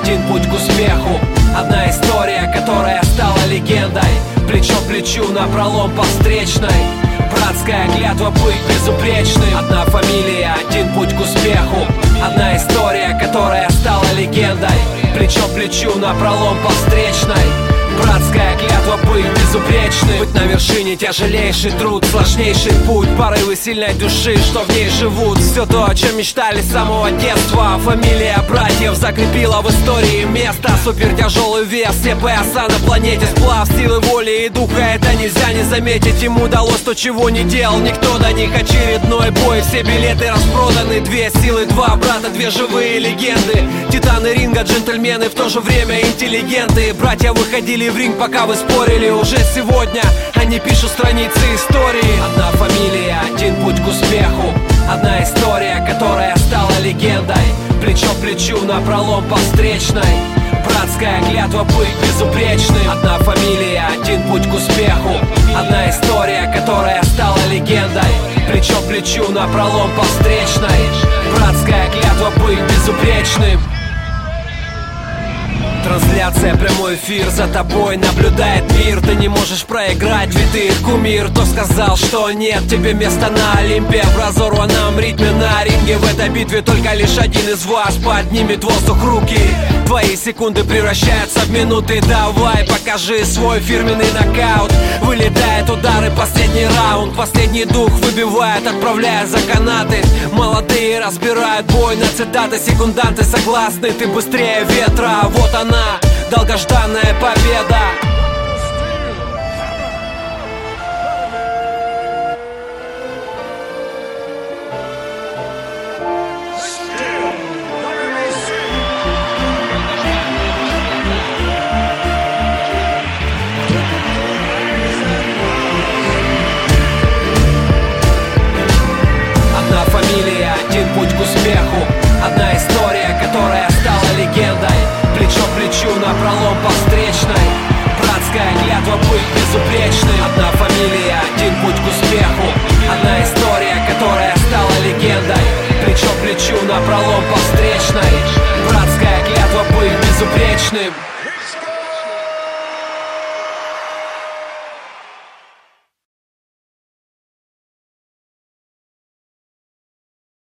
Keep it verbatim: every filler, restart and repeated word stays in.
один путь к успеху. Одна история, которая стала легендой. Плечо к плечу напролом по встречной. Братская клятва быть безупречным. Одна фамилия, один путь к успеху. Одна история, которая стала легендой. Плечо к плечу напролом по встречной. Братская клятва быть безупречным. Быть на вершине тяжелейший труд, сложнейший путь, порывы сильной души, что в ней живут. Все то, о чем мечтали с самого детства. Фамилия братьев закрепила в истории место. Супер тяжелый вес, все пояса на планете. Сплав силы воли и духа, это нельзя не заметить. Ему удалось то, чего не делал никто до них. Очередной бой, все билеты распроданы. Две силы, два брата, две живые легенды. Титаны ринга, джентльмены, в то же время интеллигенты. Братья выходили в ринг, пока вы спорили. Уже сегодня они пишут страницы истории. Одна фамилия, один путь к успеху. Одна история, которая стала легендой. Плечо к плечу напролом по встречной. Братская клятва быть безупречным. Одна фамилия, один путь к успеху. Одна история, которая стала легендой. Плечо к плечу напролом по встречной. Братская клятва быть безупречным. Трансляция, прямой эфир, за тобой наблюдает мир. Ты не можешь проиграть, ведь ты их кумир. Кто сказал, что нет тебе места на Олимпе? В разорванном ритме на ринге. В этой битве только лишь один из вас поднимет в воздух руки. Твои секунды превращаются в минуты. Давай, покажи свой фирменный нокаут. Вылетают удары, последний раунд. Последний дух выбивает, отправляя за канаты. Молодые разбирают бой на цитаты. Секунданты согласны, ты быстрее ветра. Вот она, долгожданная победа. Одна фамилия, один путь к успеху. Одна история, которая стала легендой. Плечо к плечу напролом по встречной. Братская клятва быть безупречным. Одна фамилия, один путь к успеху. Одна история, которая стала легендой. Плечо к плечу напролом по встречной. Братская клятва быть безупречным.